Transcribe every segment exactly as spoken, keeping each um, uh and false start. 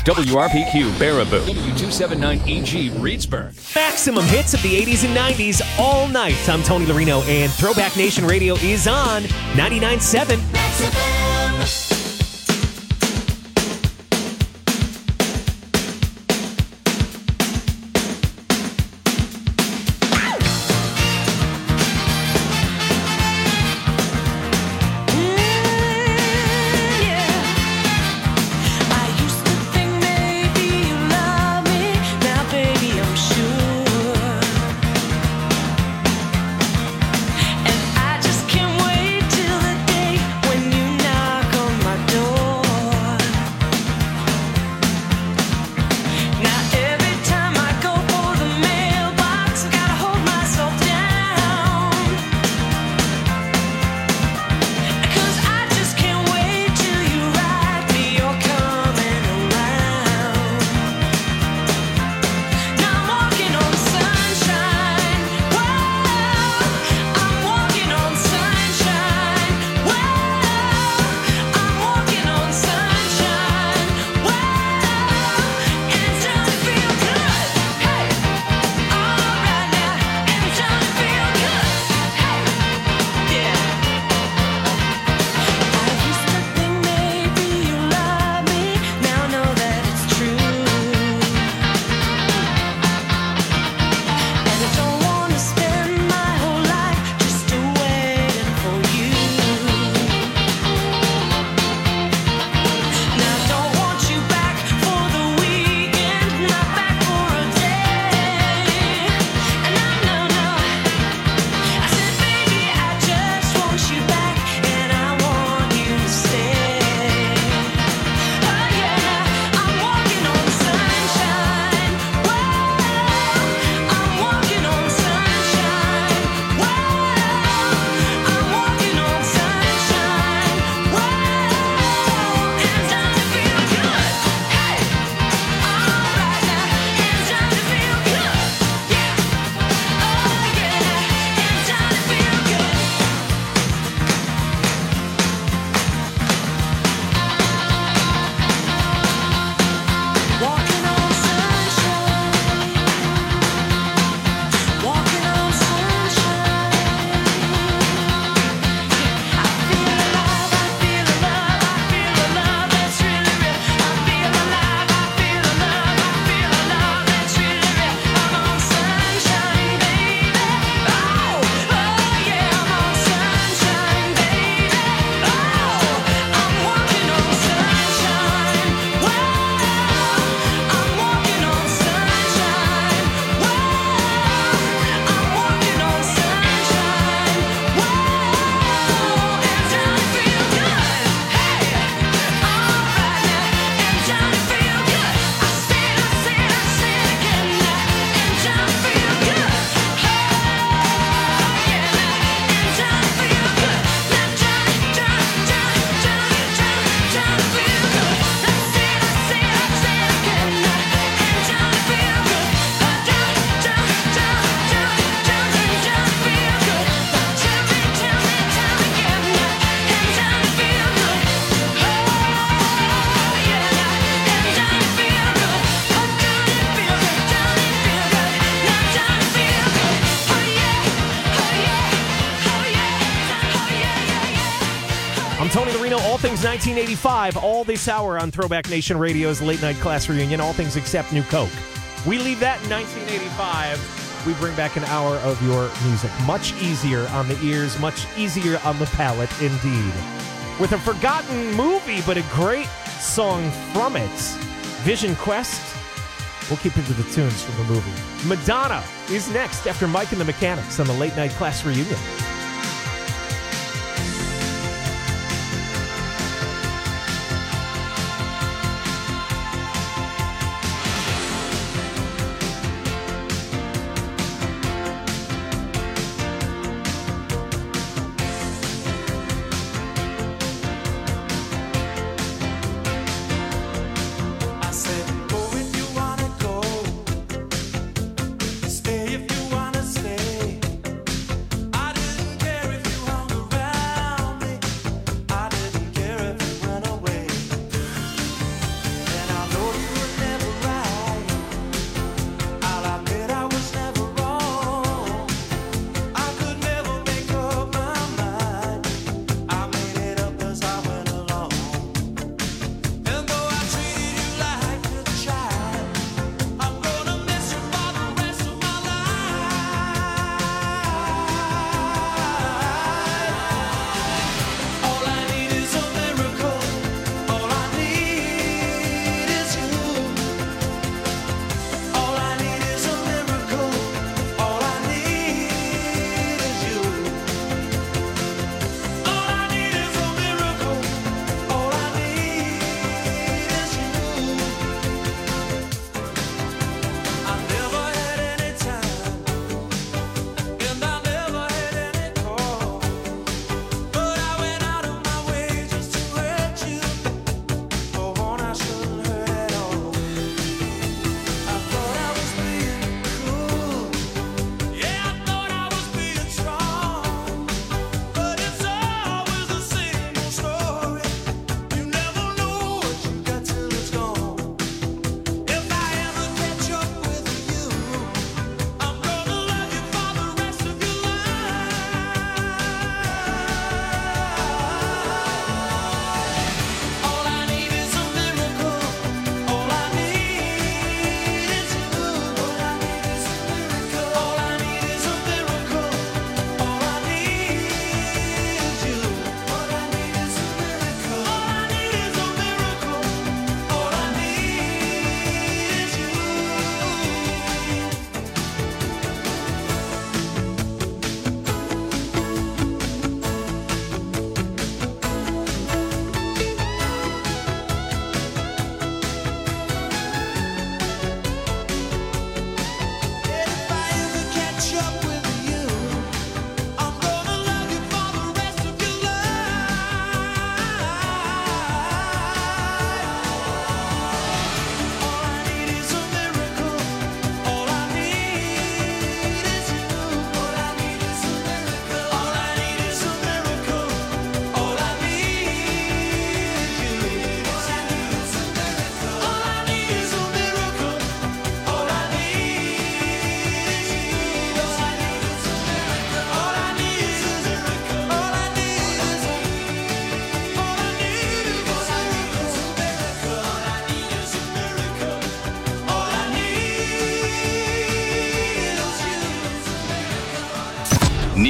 W R P Q, Baraboo. W two seventy-nine E G, Reedsburg. Maximum hits of the eighties and nineties all night. I'm Tony Larino, and Throwback Nation Radio is on ninety-nine point seven. All things nineteen eighty-five, all this hour on Throwback Nation Radio's Late Night Class Reunion, all things except New Coke. We leave that in nineteen eighty-five. We bring back an hour of your music. Much easier on the ears, much easier on the palate, indeed. With a forgotten movie, but a great song from it, Vision Quest. We'll keep into the tunes from the movie. Madonna is next after Mike and the Mechanics on the Late Night Class Reunion. Stay if you wanna stay. I didn't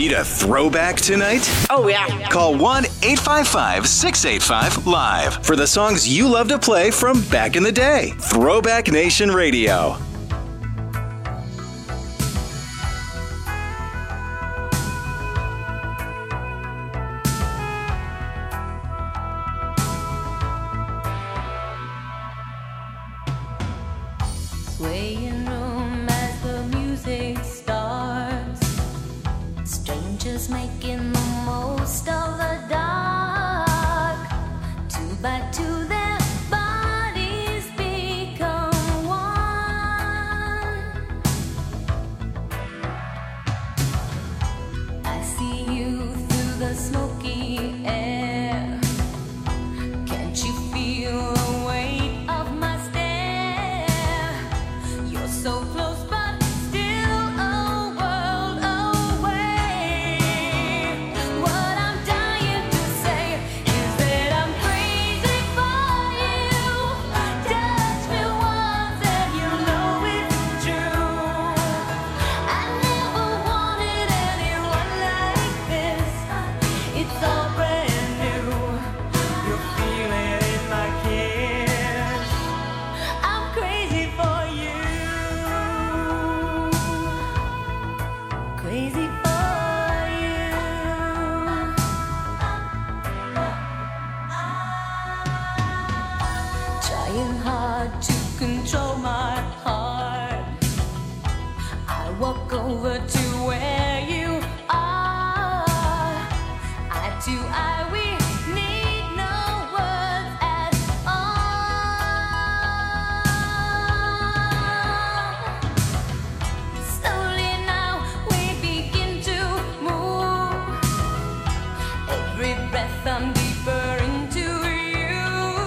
Need a throwback tonight? Oh, yeah. Call one eight five five, six eight five, live for the songs you love to play from back in the day. Throwback Nation Radio. Swaying room as the music starts, strangers making the most of the dark. Two by two their bodies become one. I see you through the smoky air. Can't you feel the weight of my stare? You're so close but still a world away. What I'm dying to say is that I'm crazy for you. Touch me once and you know it's true. I never wanted anyone like this. It's all brand new. You feel it in my kiss. I'm crazy for you. Crazy for you. Trying hard to control my heart. I walk over to where you are. Eye to eye, we need no words at all. Slowly now we begin to move. Every breath I'm deeper into you.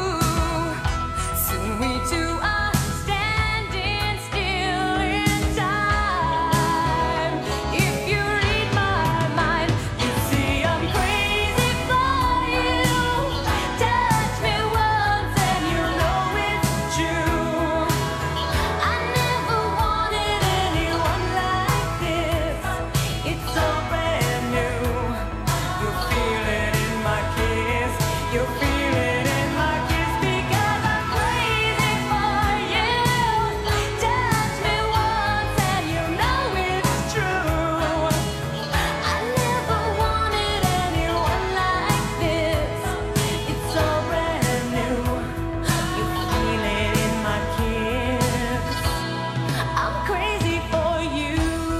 Soon we two are standing still in time. If you read my mind, you see I'm crazy for you. Touch me once and you know it's true. I never wanted anyone like this. It's so brand new. You feel it in my kiss. You feel it in my kiss because I'm crazy for you. Touch me once and you know it's true. I never wanted anyone like this. It's so brand new. You feel it in my kiss. I'm crazy for you.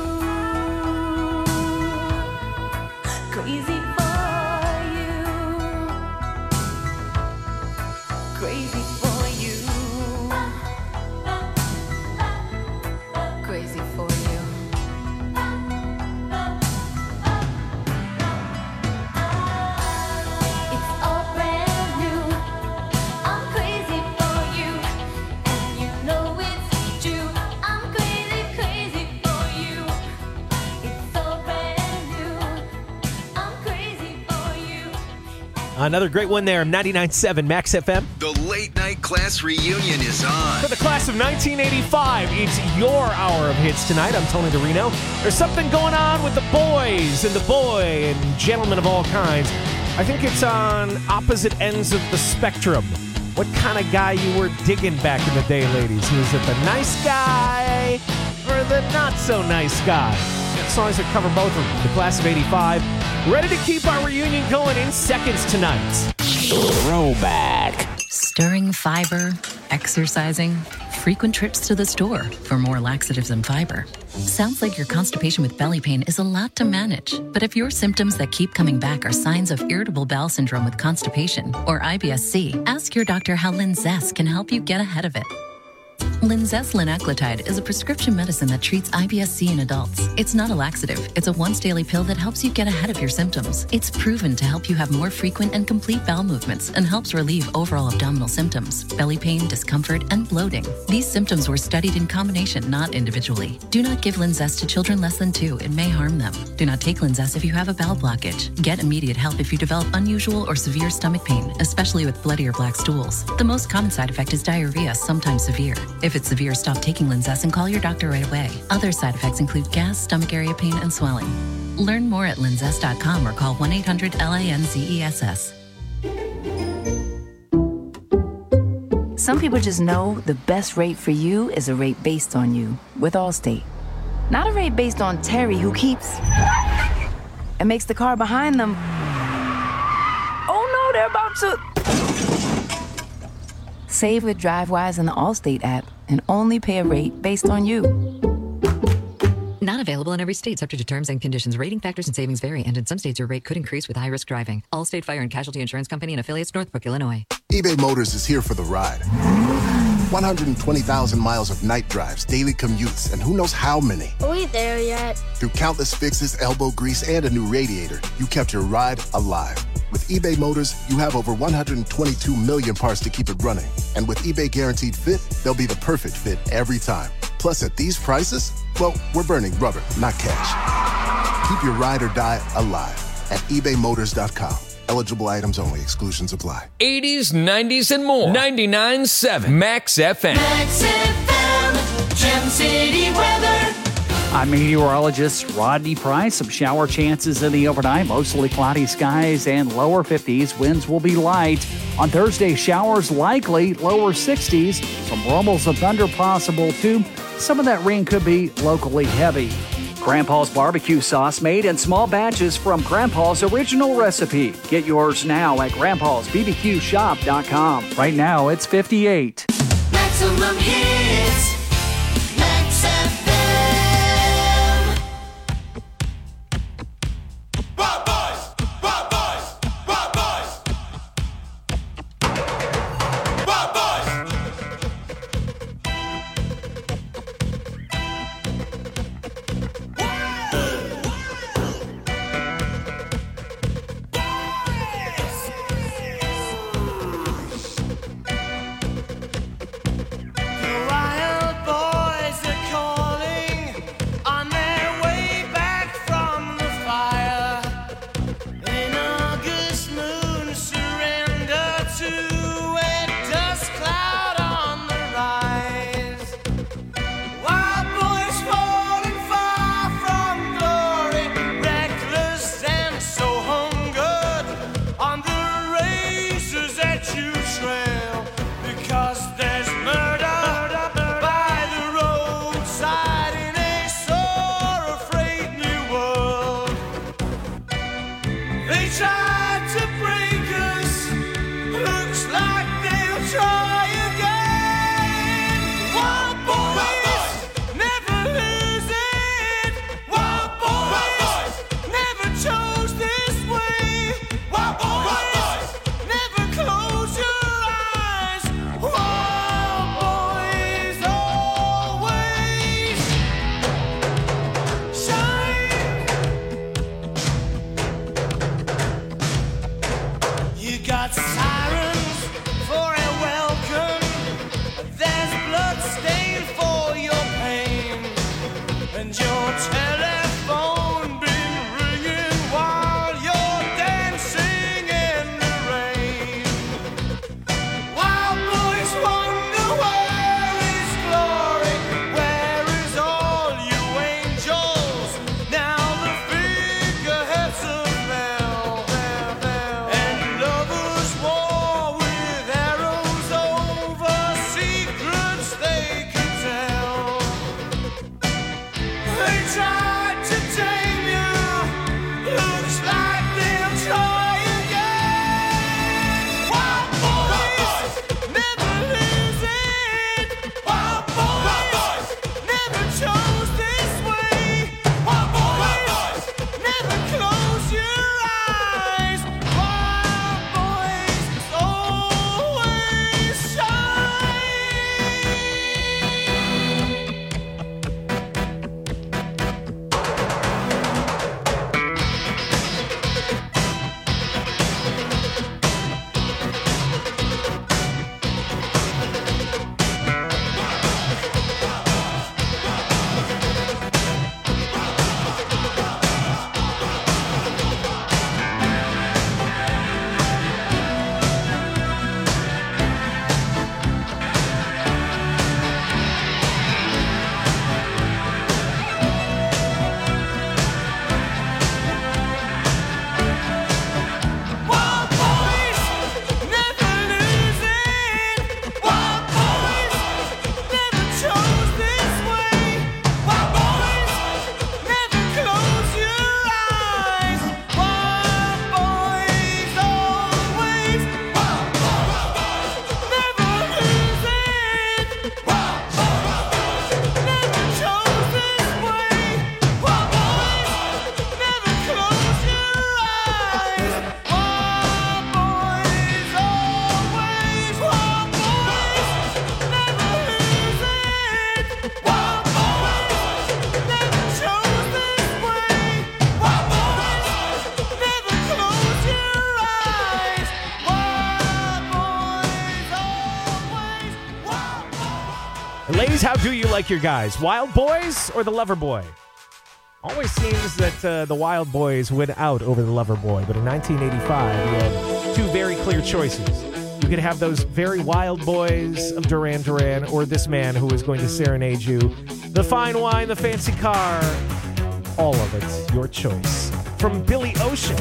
Crazy for you. Crazy for you. Crazy for you. It's all brand new. I'm crazy for you, and you know it's true. I'm crazy, crazy for you. It's all brand new. I'm crazy for you. Another great one there, ninety-nine point seven Max F M. The late night class reunion is on. For the class of nineteen eighty-five, it's your hour of hits tonight. I'm Tony DeRino. There's something going on with the boys and the boy and gentlemen of all kinds. I think it's on opposite ends of the spectrum. What kind of guy you were digging back in the day, ladies? Was it the nice guy or the not so nice guy? Songs that cover both of them. The class of eighty-five. Ready to keep our reunion going in seconds tonight. Throwback. Stirring fiber, exercising, frequent trips to the store for more laxatives and fiber. Sounds like your constipation with belly pain is a lot to manage. But if your symptoms that keep coming back are signs of irritable bowel syndrome with constipation or I B S C, ask your doctor how Linzess can help you get ahead of it. Linzess linaclotide is a prescription medicine that treats I B S C in adults. It's not a laxative. It's a once-daily pill that helps you get ahead of your symptoms. It's proven to help you have more frequent and complete bowel movements and helps relieve overall abdominal symptoms, belly pain, discomfort, and bloating. These symptoms were studied in combination, not individually. Do not give Linzess to children less than two. It may harm them. Do not take Linzess if you have a bowel blockage. Get immediate help if you develop unusual or severe stomach pain, especially with bloody or black stools. The most common side effect is diarrhea, sometimes severe. If If it's severe, stop taking Linzess and call your doctor right away. Other side effects include gas, stomach area pain, and swelling. Learn more at linzess dot com or call one eight hundred L A N Z E S S. Some people just know the best rate for you is a rate based on you with Allstate. Not a rate based on Terry, who keeps and makes the car behind them. Oh no, they're about to. Save with DriveWise in the Allstate app and only pay a rate based on you. Not available in every state, subject to terms and conditions. Rating factors and savings vary, and in some states your rate could increase with high-risk driving. Allstate Fire and Casualty Insurance Company and affiliates, Northbrook, Illinois. eBay Motors is here for the ride. one hundred twenty thousand miles of night drives, daily commutes, and who knows how many. Are we there yet? Through countless fixes, elbow grease, and a new radiator, you kept your ride alive. With eBay Motors, you have over one hundred twenty-two million parts to keep it running. And with eBay Guaranteed Fit, they'll be the perfect fit every time. Plus, at these prices, well, we're burning rubber, not cash. Keep your ride or die alive at ebay motors dot com. Eligible items only. Exclusions apply. eighties, nineties, and more. ninety-nine point seven Max F M. Max F M, Gem City weather. I'm meteorologist Rodney Price. Some shower chances in the overnight. Mostly cloudy skies and lower fifties. Winds will be light. On Thursday, showers likely, lower sixties. Some rumbles of thunder possible too. Some of that rain could be locally heavy. Grandpa's barbecue sauce made in small batches from Grandpa's original recipe. Get yours now at grandpas b b q shop dot com. Right now, it's fifty-eight. Maximum hits. Max F M. Rock boys, rock boys, rock boys. Rock boys. Wild boys are calling on their way back from the fire. An August moon surrender to a dust cloud on the rise. Wild boys falling far from glory, reckless and so hungered on the razors that you trail, because there's murder by the roadside in a sore afraid new world. They tried to break us, looks like they'll try again. Wild boys never lose it. Wild boys never chose this way. Wild boys never close your eyes. Wild boys always shine. You got sirens for a welcome. There's blood stain for your pain, and your telephone been ringing while you're dancing in the rain. Wild boys wonder where is glory, where is all you angels? Now the figureheads have fell, and lovers walk Ladies, how do you like your guys? Wild boys or the lover boy? Always seems that uh, the wild boys win out over the lover boy, but in nineteen eighty-five, you had two very clear choices. You could have those very wild boys of Duran Duran, or this man who is going to serenade you. The fine wine, the fancy car, all of it, your choice. From Billy Ocean.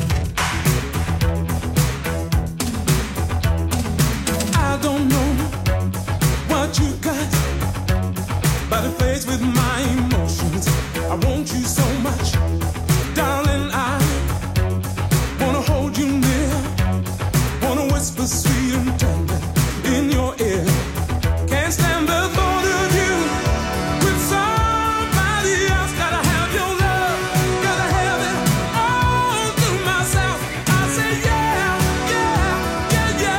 I don't know what you got, but it plays with my emotions. I want you so much, darling. I wanna hold you near, wanna whisper sweet and tender in your ear. Can't stand the thought of you with somebody else. Gotta have your love, gotta have it all to myself. I say yeah, yeah,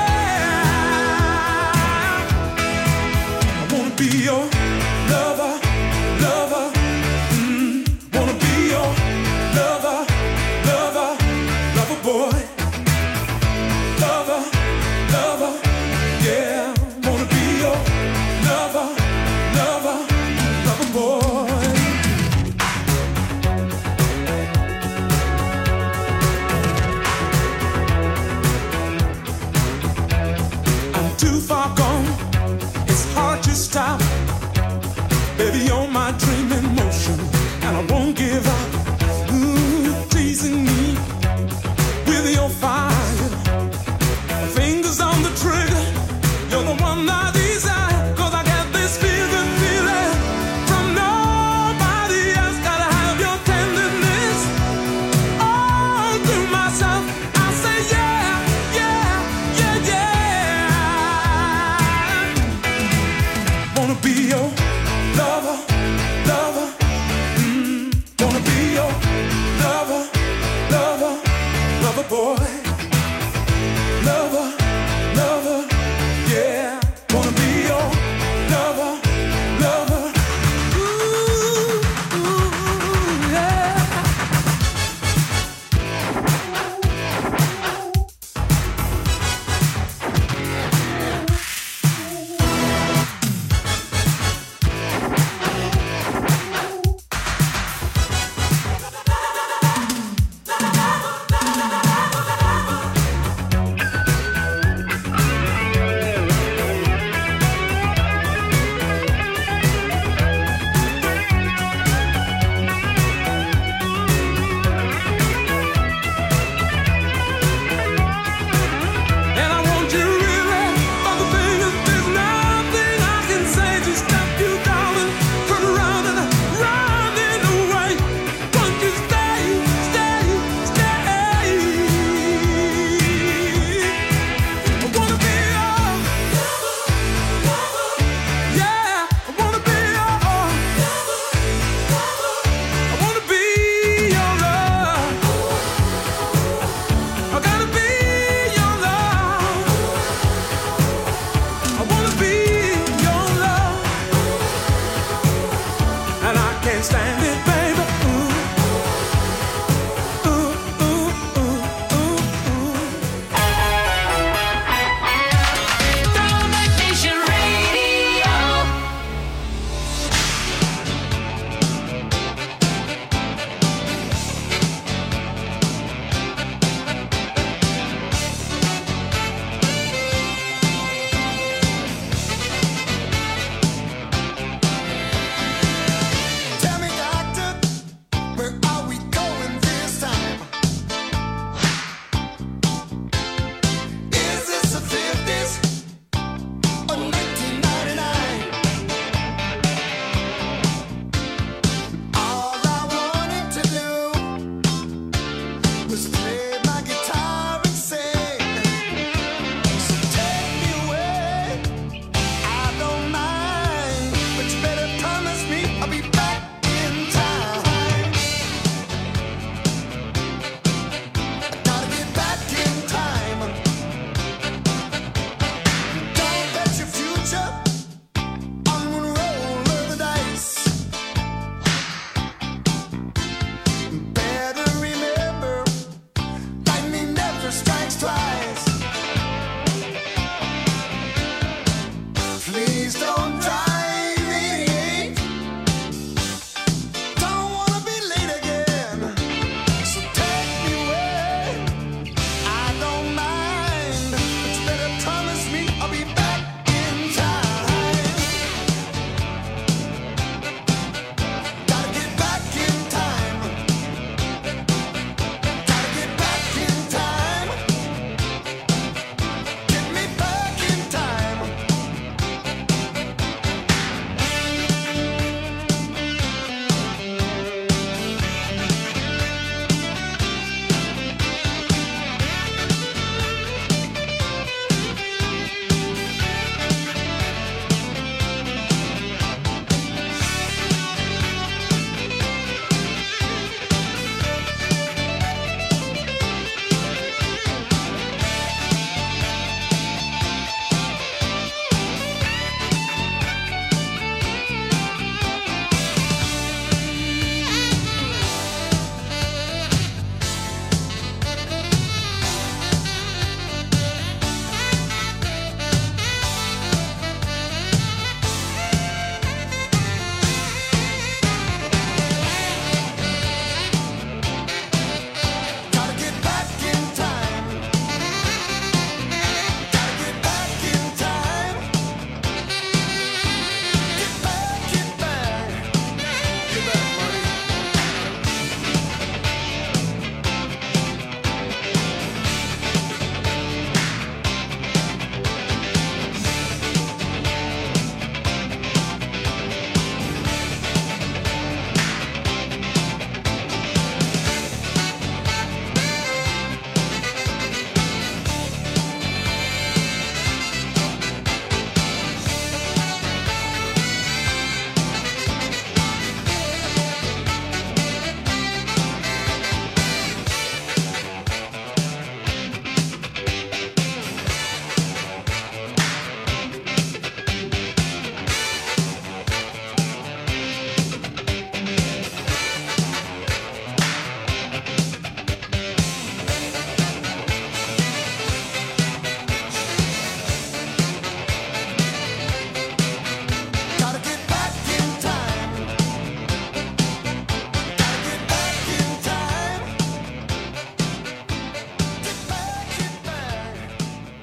yeah, yeah. I wanna be your lover, lover. Mm, wanna be your lover, lover, lover boy. Lover, lover, yeah. Wanna be your lover, lover, lover boy. I'm too far gone, it's hard to stop. Baby, you're my dream in motion, and I won't give up. Ooh, teasing me with your fire. Fingers on the trigger, you're the one I desire. Cause I got this feeling, feeling from nobody else. Gotta have your tenderness all to myself. I say yeah, yeah, yeah, yeah.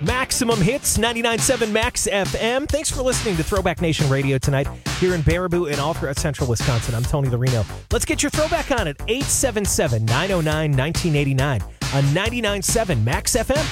Maximum Hits, ninety-nine point seven Max F M. Thanks for listening to Throwback Nation Radio tonight here in Baraboo and all throughout central Wisconsin. I'm Tony the Reno. Let's get your throwback on at eight seven seven, nine oh nine, nineteen eighty-nine on ninety-nine point seven Max F M.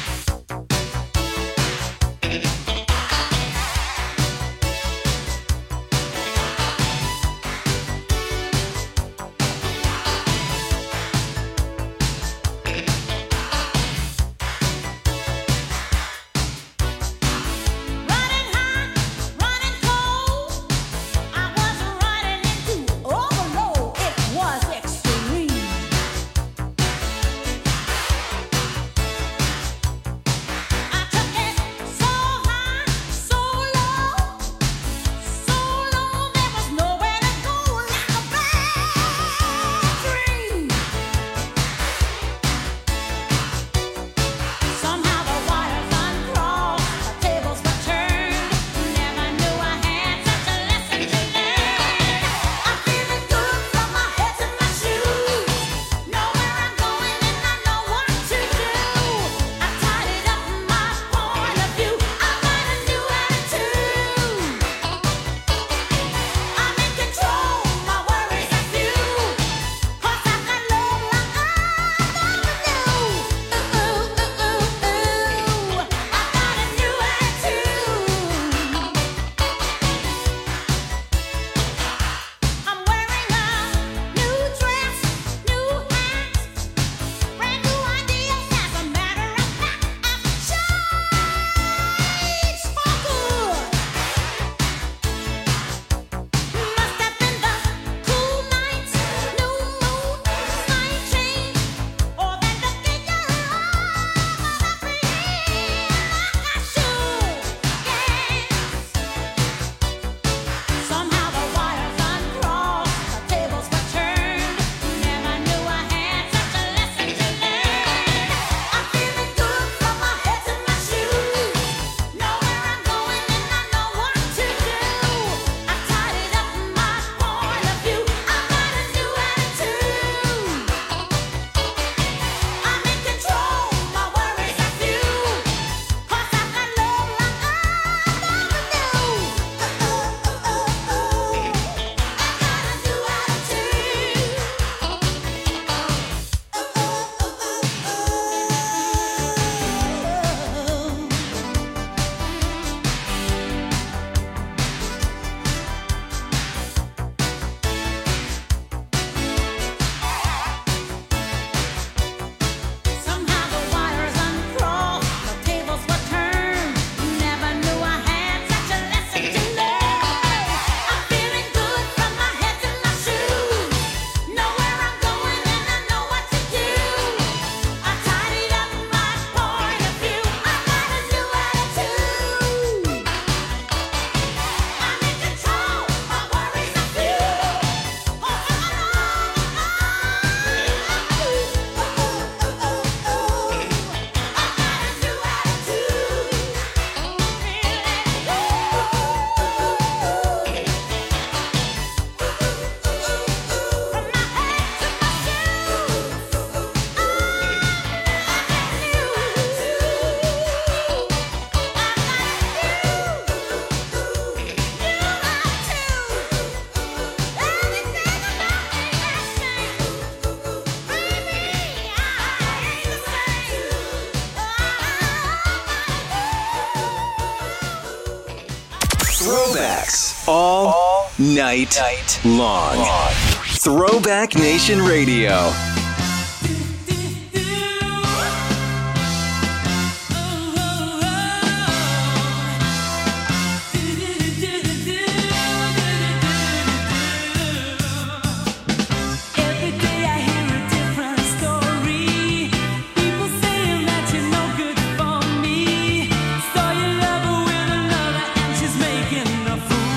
Throwbacks all, all night, night long. long. Throwback Nation Radio.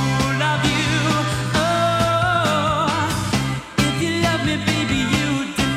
If you love me, baby, you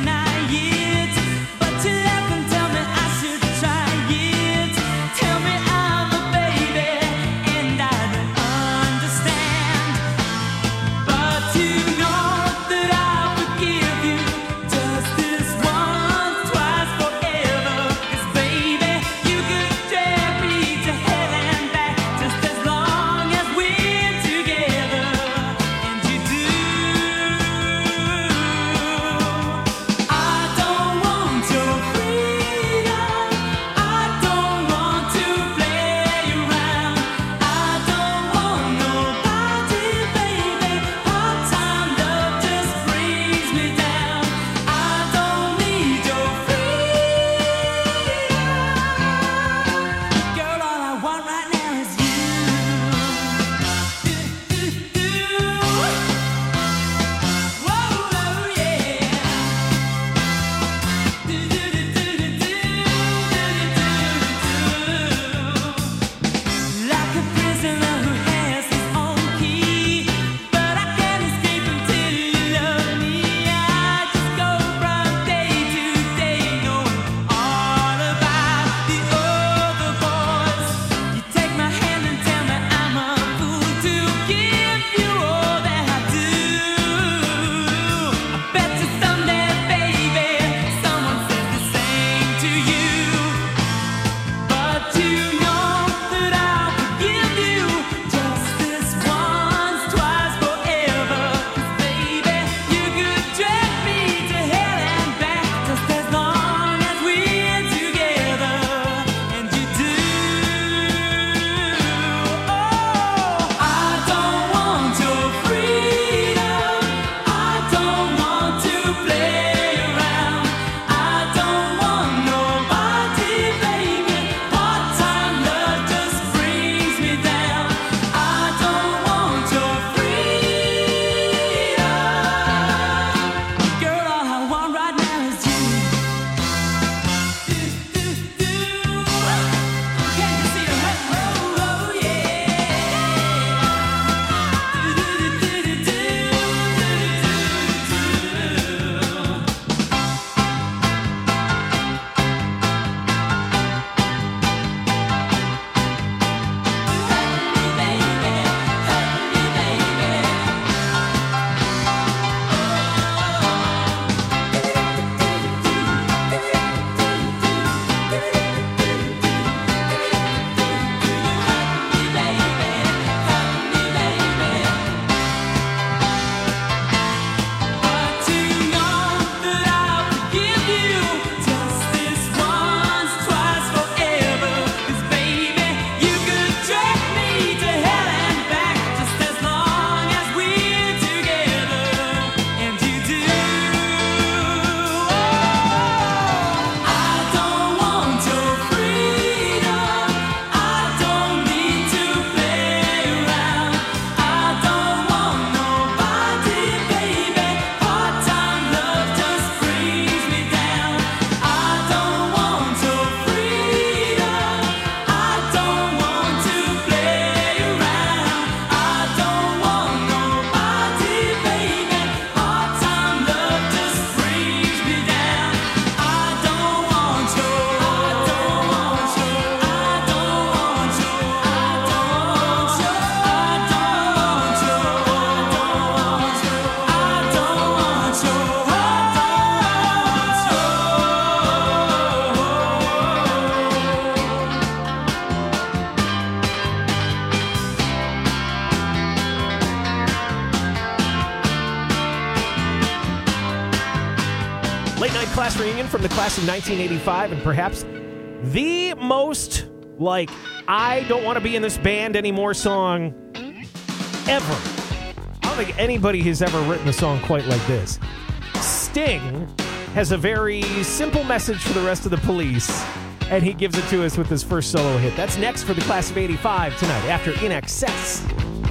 class reunion from the class of nineteen eighty-five, and perhaps the most, like, I don't want to be in this band anymore song ever. I don't think anybody has ever written a song quite like this. Sting has a very simple message for the rest of the Police, and he gives it to us with his first solo hit. That's next for the class of eighty-five tonight after In Excess.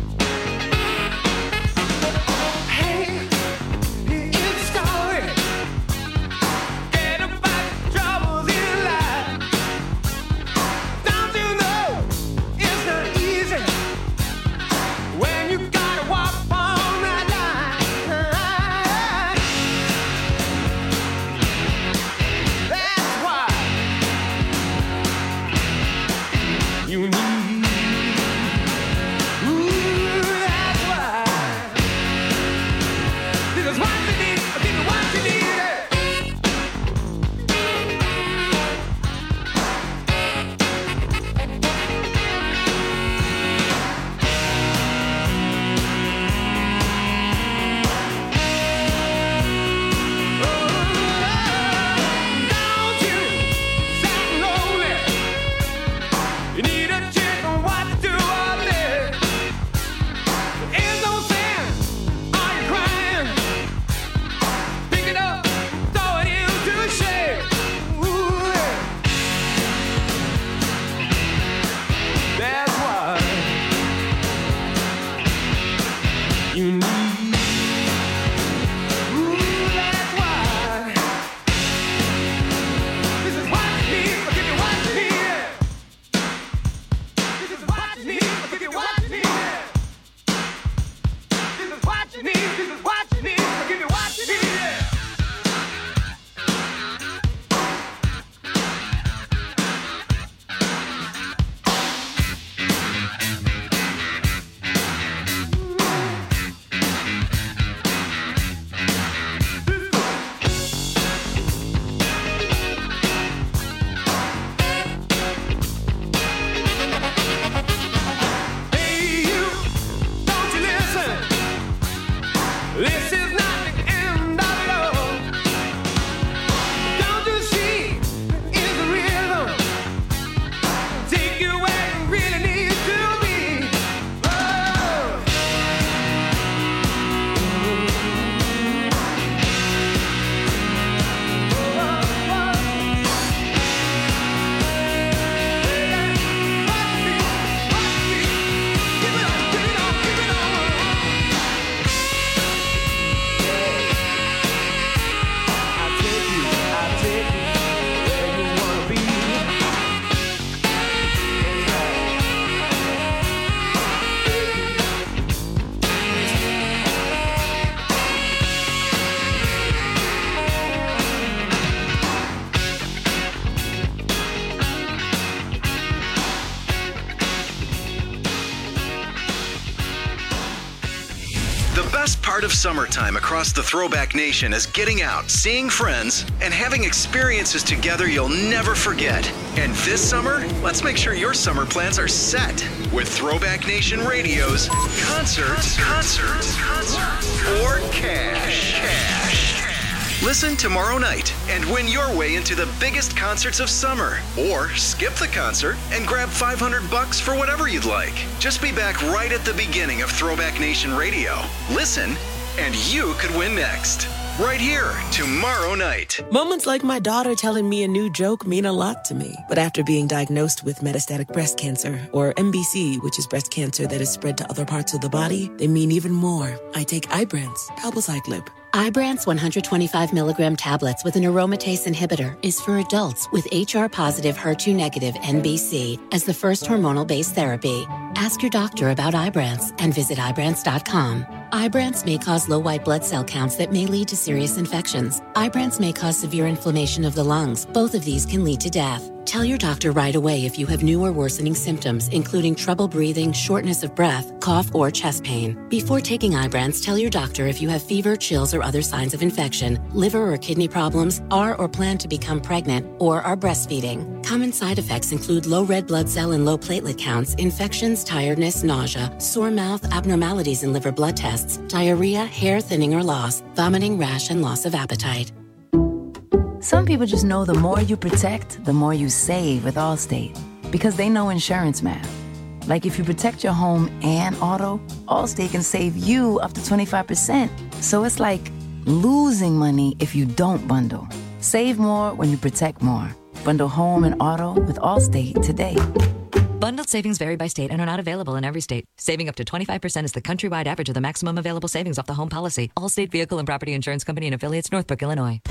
You need best part of summertime across the Throwback Nation is getting out, seeing friends, and having experiences together you'll never forget. And this summer, let's make sure your summer plans are set with Throwback Nation Radio's Concerts, Concerts, Concerts, or Cash. Cash. Listen tomorrow night and win your way into the biggest concerts of summer. Or skip the concert and grab five hundred bucks for whatever you'd like. Just be back right at the beginning of Throwback Nation Radio. Listen, and you could win next. Right here, tomorrow night. Moments like my daughter telling me a new joke mean a lot to me. But after being diagnosed with metastatic breast cancer, or M B C, which is breast cancer that is spread to other parts of the body, they mean even more. I take Ibrance, palbociclib. Ibrance one hundred twenty-five milligram tablets with an aromatase inhibitor is for adults with H R-positive, H E R two negative N B C as the first hormonal-based therapy. Ask your doctor about Ibrance and visit Ibrance dot com. Ibrance may cause low white blood cell counts that may lead to serious infections. Ibrance may cause severe inflammation of the lungs. Both of these can lead to death. Tell your doctor right away if you have new or worsening symptoms, including trouble breathing, shortness of breath, cough, or chest pain. Before taking Ibrance, tell your doctor if you have fever, chills, or other signs of infection, liver or kidney problems, are or plan to become pregnant, or are breastfeeding. Common side effects include low red blood cell and low platelet counts, infections, tiredness, nausea, sore mouth, abnormalities in liver blood tests, diarrhea, hair thinning or loss, vomiting, rash, and loss of appetite. Some people just know the more you protect, the more you save with Allstate. Because they know insurance math. Like if you protect your home and auto, Allstate can save you up to twenty-five percent. So it's like losing money if you don't bundle. Save more when you protect more. Bundle home and auto with Allstate today. Bundled savings vary by state and are not available in every state. Saving up to twenty-five percent is the countrywide average of the maximum available savings off the home policy. Allstate Vehicle and Property Insurance Company and affiliates, Northbrook, Illinois.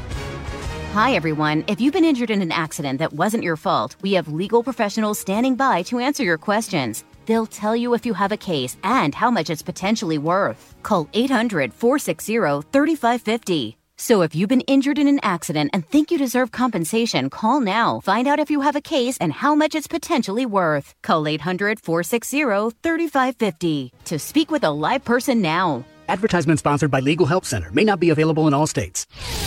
Hi, everyone. If you've been injured in an accident that wasn't your fault, we have legal professionals standing by to answer your questions. They'll tell you if you have a case and how much it's potentially worth. Call eight hundred, four six zero, three five five zero. So if you've been injured in an accident and think you deserve compensation, call now. Find out if you have a case and how much it's potentially worth. Call eight hundred, four six zero, three five five zero to speak with a live person now. Advertisement sponsored by Legal Help Center. May not be available in all states.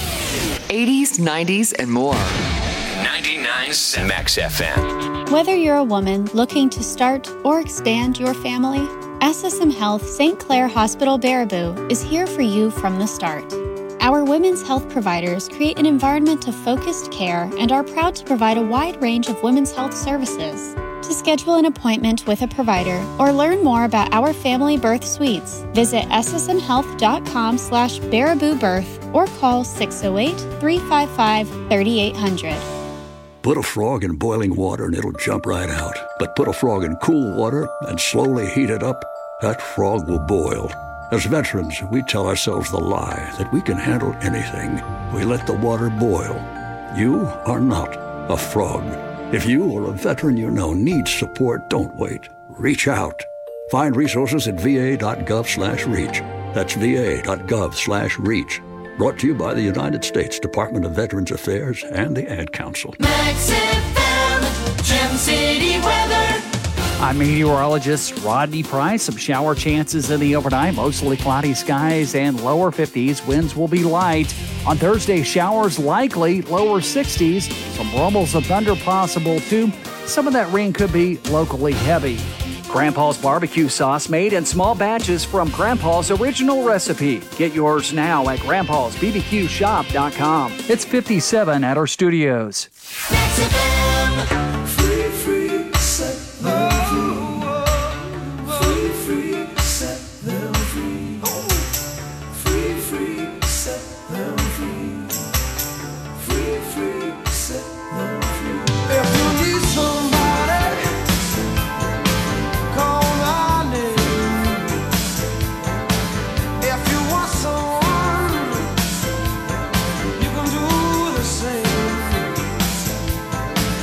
eighties, nineties, and more. ninety-nine Max F M. Whether you're a woman looking to start or expand your family, S S M Health Saint Clair Hospital Baraboo is here for you from the start. Our women's health providers create an environment of focused care and are proud to provide a wide range of women's health services. To schedule an appointment with a provider or learn more about our family birth suites, visit s s m health dot com slash baraboo birth or call six oh eight, three five five, three eight hundred. Put a frog in boiling water and it'll jump right out. But put a frog in cool water and slowly heat it up, that frog will boil. As veterans, we tell ourselves the lie that we can handle anything. We let the water boil. You are not a frog. If you or a veteran you know needs support, don't wait. Reach out. Find resources at va.gov slash reach. That's va.gov slash reach. Brought to you by the United States Department of Veterans Affairs and the Ad Council. Max F M, Gem City weather. I'm meteorologist Rodney Price. Some shower chances in the overnight. Mostly cloudy skies and lower fifties. Winds will be light. On Thursday, showers likely, lower sixties. Some rumbles of thunder possible too. Some of that rain could be locally heavy. Grandpa's barbecue sauce made in small batches from Grandpa's original recipe. Get yours now at grandpas b b q shop dot com. It's fifty-seven at our studios. Max F M. Free, free, set them free. Free, free, set them free. Free, free, set them free. Free, free, set them free. If you need somebody, call my name. If you want someone, you can do the same.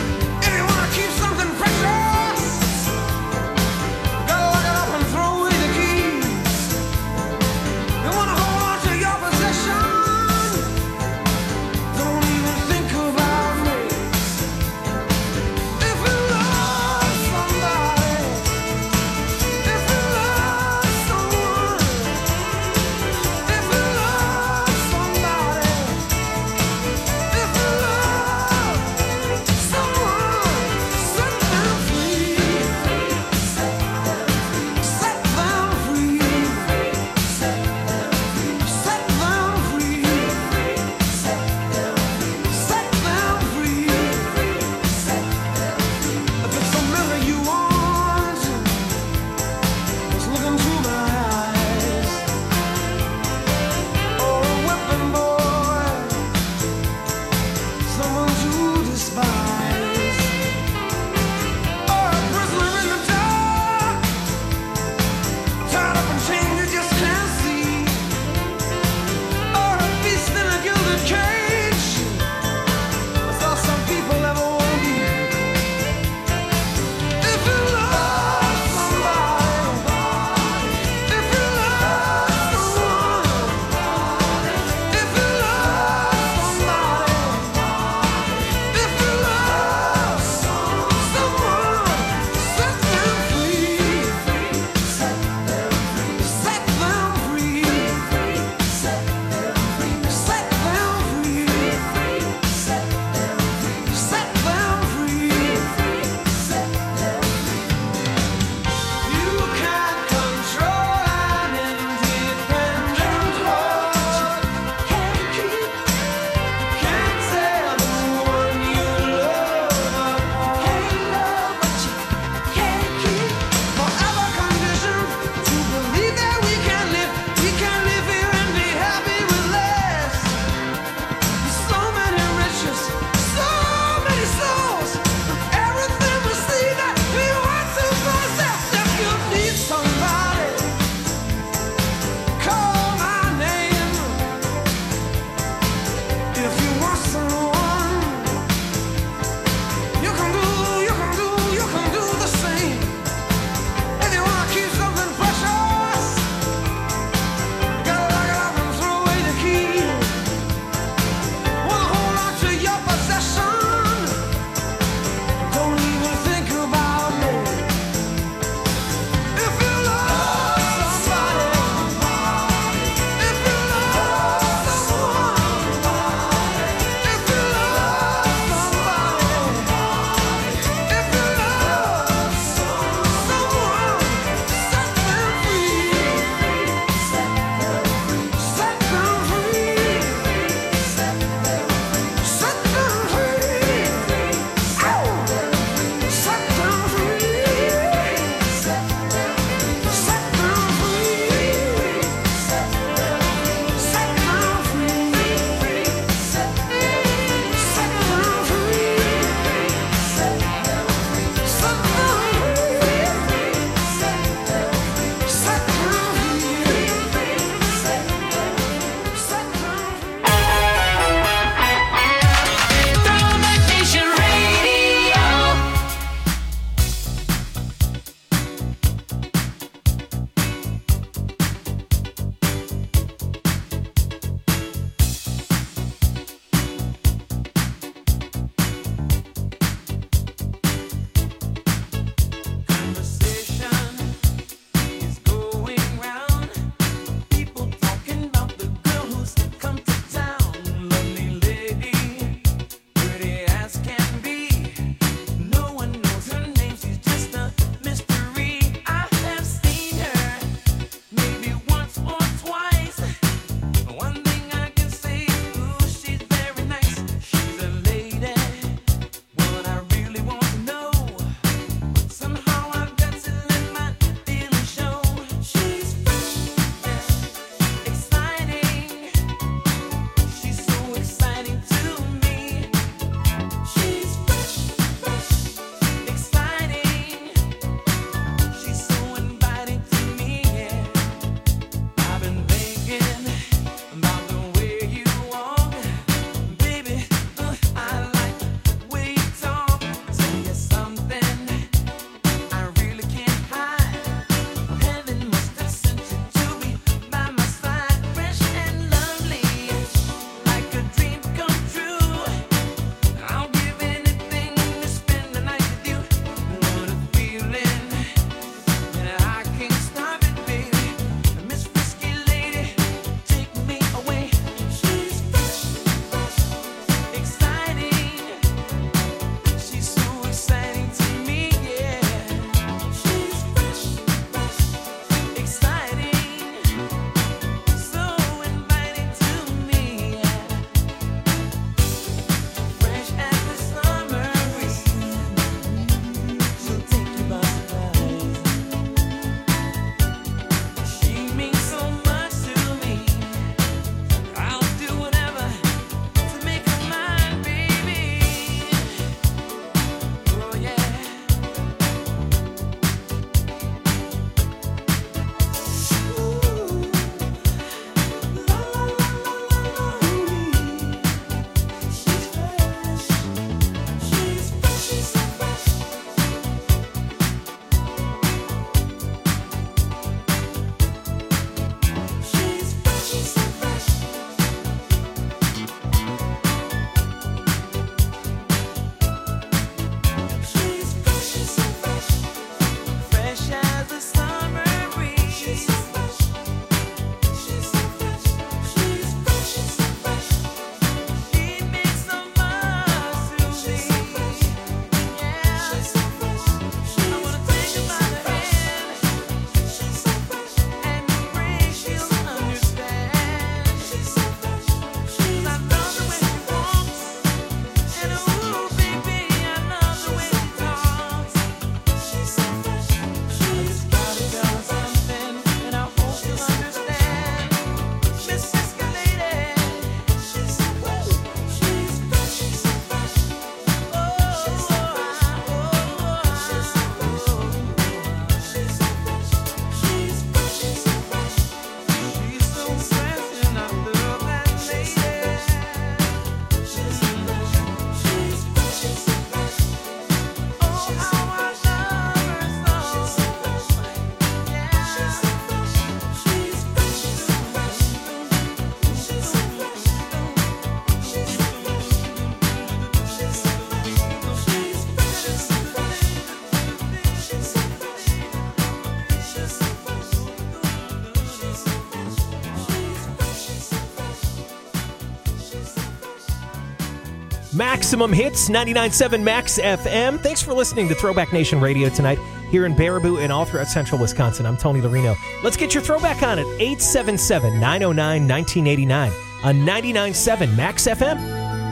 Maximum Hits, ninety-nine point seven Max F M. Thanks for listening to Throwback Nation Radio tonight here in Baraboo and all throughout central Wisconsin. I'm Tony Larino. Let's get your throwback on at eight seven seven, nine oh nine, nineteen eighty-nine on ninety-nine point seven Max F M.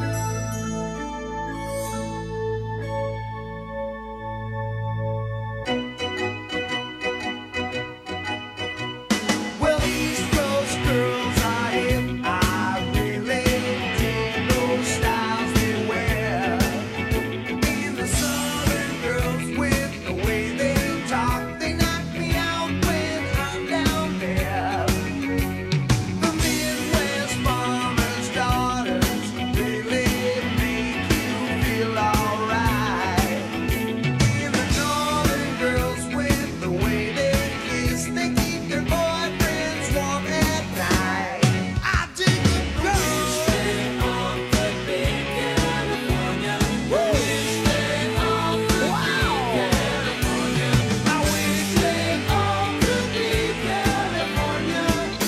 Well, East Coast girls are hip. I really dig those styles they wear. And the Southern girls with the way they talk, they knock me out when I'm down there. The Midwest farmers' daughters really make you feel alright. And the Northern girls with the way they kiss, they keep their boyfriends warm at night. I dig the girls. Wow. I wish they all could be California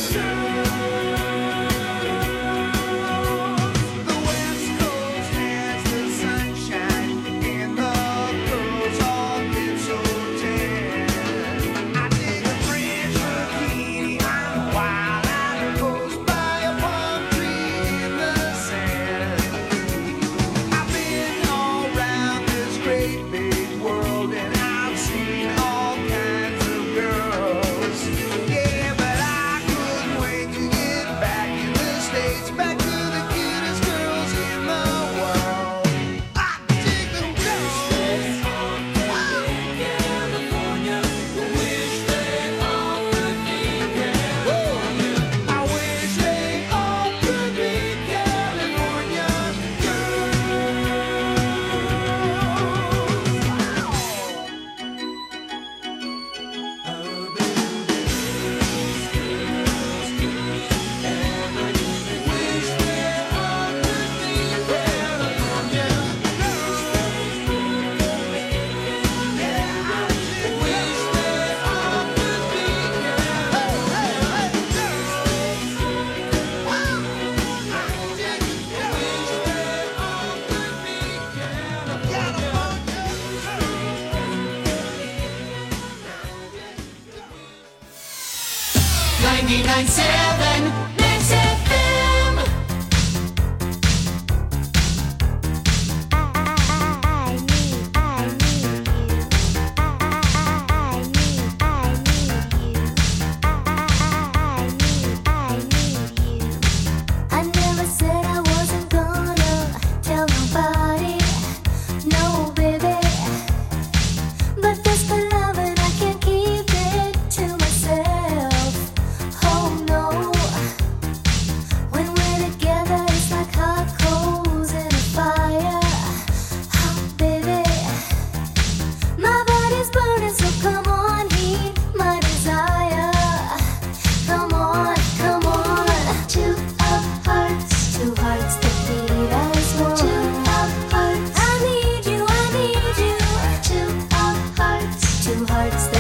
girls. The West Coast has the sunshine, and the girls all get so tan. I dig a French bikini on a wild island coast by a palm tree in the sand. I've been all around this great big world, and I've seen all kinds of girls. Yeah, but I couldn't wait to get back in the States, back to the cutest girls in the world. I dig them girls. California, wish they all could be California. I wish they all could be California ninety-nine point seven Max F M. I never said I wasn't gonna tell nobody, no baby. But this the love and I can't keep it to myself. Oh no, when we're together it's like hot coals in a fire. Oh baby, my body's burning, so come on, heat my desire. Come on, come on. Two of hearts, two hearts that beat as one. Two of hearts, I need you, I need you. Two of hearts, two hearts